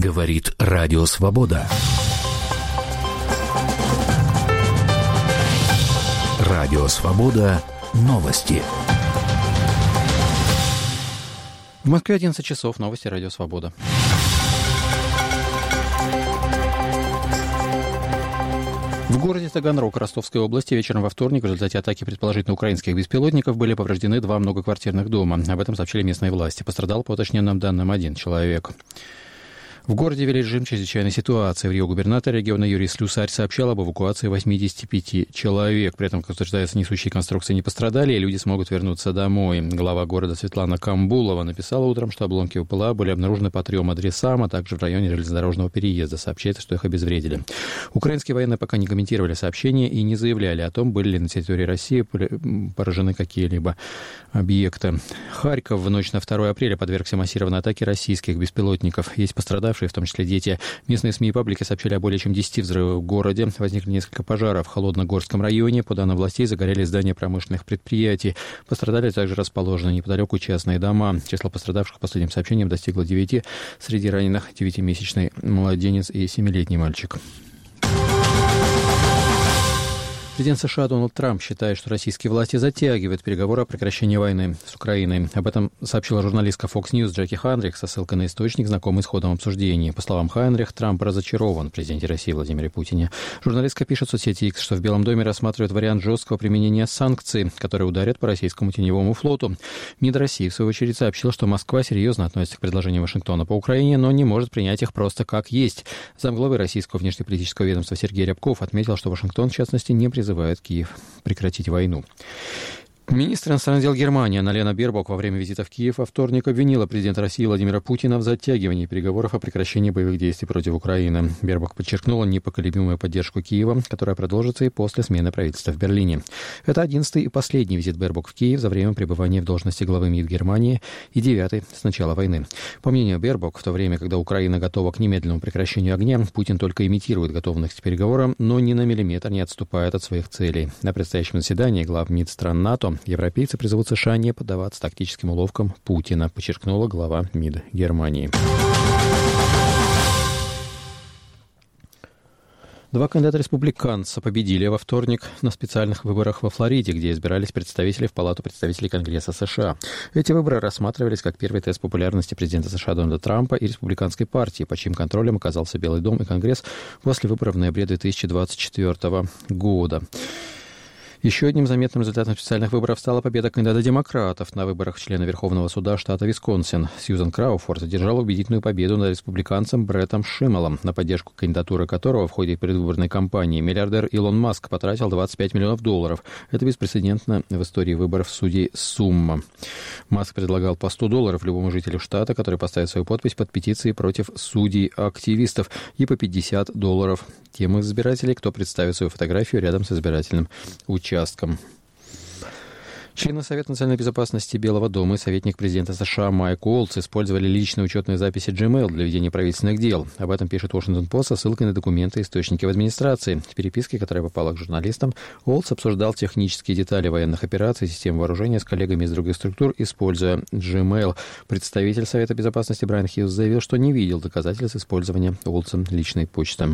Говорит Радио Свобода. Радио Свобода. Новости. В Москве 11 часов. Новости Радио Свобода. В городе Таганрог Ростовской области вечером во вторник в результате атаки предположительно украинских беспилотников были повреждены 2 многоквартирных дома. Об этом сообщили местные власти. Пострадал, по уточненным данным, 1 человек. В городе ввели режим чрезвычайной ситуации. В Рио губернатор региона Юрий Слюсарь сообщал об эвакуации 85 человек. При этом, как утверждается, несущие конструкции не пострадали, и люди смогут вернуться домой. Глава города Светлана Камбулова написала утром, что обломки БПЛА были обнаружены по 3 адресам, а также в районе железнодорожного переезда. Сообщается, что их обезвредили. Украинские военные пока не комментировали сообщение и не заявляли о том, были ли на территории России поражены какие-либо объекты. Харьков в ночь на 2 апреля подвергся массированной атаке российских беспилотников. Есть пострадавшие, в том числе дети. Местные СМИ и паблики сообщили о более чем 10 взрывах в городе. Возникли несколько пожаров в Холодногорском районе. По данным властей, загорелись здания промышленных предприятий. Пострадали также расположены неподалеку частные дома. Число пострадавших, по последним сообщениям, достигло 9. Среди раненых 9-месячный младенец и 7-летний мальчик. Президент США Дональд Трамп считает, что российские власти затягивают переговоры о прекращении войны с Украиной. Об этом сообщила журналистка Fox News Джеки Ханрих со ссылкой на источник, знакомый с ходом обсуждений. По словам Ханрих, Трамп разочарован в президенте России Владимире Путине. Журналистка пишет в соцсети X, что в Белом доме рассматривают вариант жесткого применения санкций, которые ударят по российскому теневому флоту. МИД России, в свою очередь, сообщил, что Москва серьезно относится к предложениям Вашингтона по Украине, но не может принять их просто как есть. Замглавы российского внешнеполитического ведомства Сергей Рябков отметил, что Вашингтон, в частности, не призывает Киев прекратить войну. Министр иностранных дел Германии Анна-Лена Бербок во время визита в Киев во вторник обвинила президента России Владимира Путина в затягивании переговоров о прекращении боевых действий против Украины. Бербок подчеркнула непоколебимую поддержку Киева, которая продолжится и после смены правительства в Берлине. Это 11-й и последний визит Бербок в Киев за время пребывания в должности главы МИД Германии и 9-й с начала войны. По мнению Бербок, в то время, когда Украина готова к немедленному прекращению огня, Путин только имитирует готовность к переговорам, но ни на миллиметр не отступает от своих целей. На предстоящем заседании глав МИД стран НАТО европейцы призовут США не поддаваться тактическим уловкам Путина, подчеркнула глава МИД Германии. 2 кандидата-республиканца победили во вторник на специальных выборах во Флориде, где избирались представители в Палату представителей Конгресса США. Эти выборы рассматривались как первый тест популярности президента США Дональда Трампа и республиканской партии, под чьим контролем оказался Белый дом и Конгресс после выборов в ноябре 2024 года. Еще одним заметным результатом специальных выборов стала победа кандидата-демократов на выборах члена Верховного суда штата Висконсин. Сьюзан Крауфорд одержала убедительную победу над республиканцем Бреттом Шиммелом, на поддержку кандидатуры которого в ходе предвыборной кампании миллиардер Илон Маск потратил $25 миллионов. Это беспрецедентно в истории выборов судей сумма. Маск предлагал по $100 любому жителю штата, который поставит свою подпись под петицией против судей-активистов, и по $50 тем избирателей, кто представит свою фотографию рядом с избирательным участком. Члены Совета национальной безопасности Белого дома и советник президента США Майк Уолтс использовали личные учетные записи Gmail для ведения правительственных дел. Об этом пишет Washington Post со ссылкой на документы и источники в администрации. В переписке, которая попала к журналистам, Уолтс обсуждал технические детали военных операций, систем вооружения с коллегами из других структур, используя Gmail. Представитель Совета безопасности Брайан Хьюз заявил, что не видел доказательств использования Уолтсом личной почты.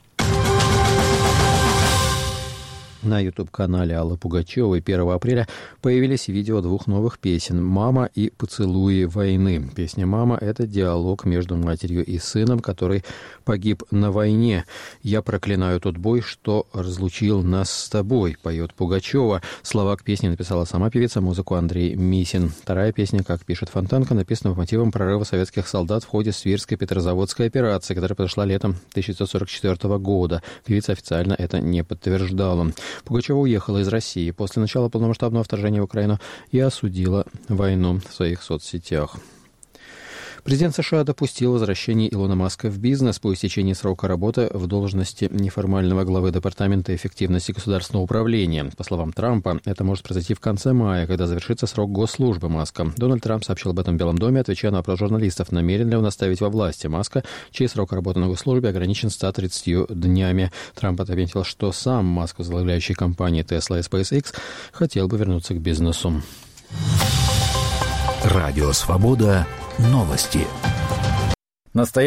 На YouTube-канале Аллы Пугачевой 1 апреля появились видео 2 новых песен «Мама» и «Поцелуи войны». Песня «Мама» — это диалог между матерью и сыном, который погиб на войне. «Я проклинаю тот бой, что разлучил нас с тобой», — поет Пугачева. Слова к песне написала сама певица, музыку Андрей Мисин. Вторая песня, как пишет Фонтанка, написана по мотивам прорыва советских солдат в ходе Свирской Петрозаводской операции, которая произошла летом 1944 года. Певица официально это не подтверждала. Пугачева уехала из России после начала полномасштабного вторжения в Украину и осудила войну в своих соцсетях. Президент США допустил возвращение Илона Маска в бизнес по истечении срока работы в должности неформального главы Департамента эффективности государственного управления. По словам Трампа, это может произойти в конце мая, когда завершится срок госслужбы Маска. Дональд Трамп сообщил об этом в Белом доме, отвечая на вопрос журналистов, намерен ли он оставить во власти Маска, чей срок работы на госслужбе ограничен 130 днями. Трамп отметил, что сам Маск, возглавляющий компании Tesla и SpaceX, хотел бы вернуться к бизнесу. Радио Свобода. Новости.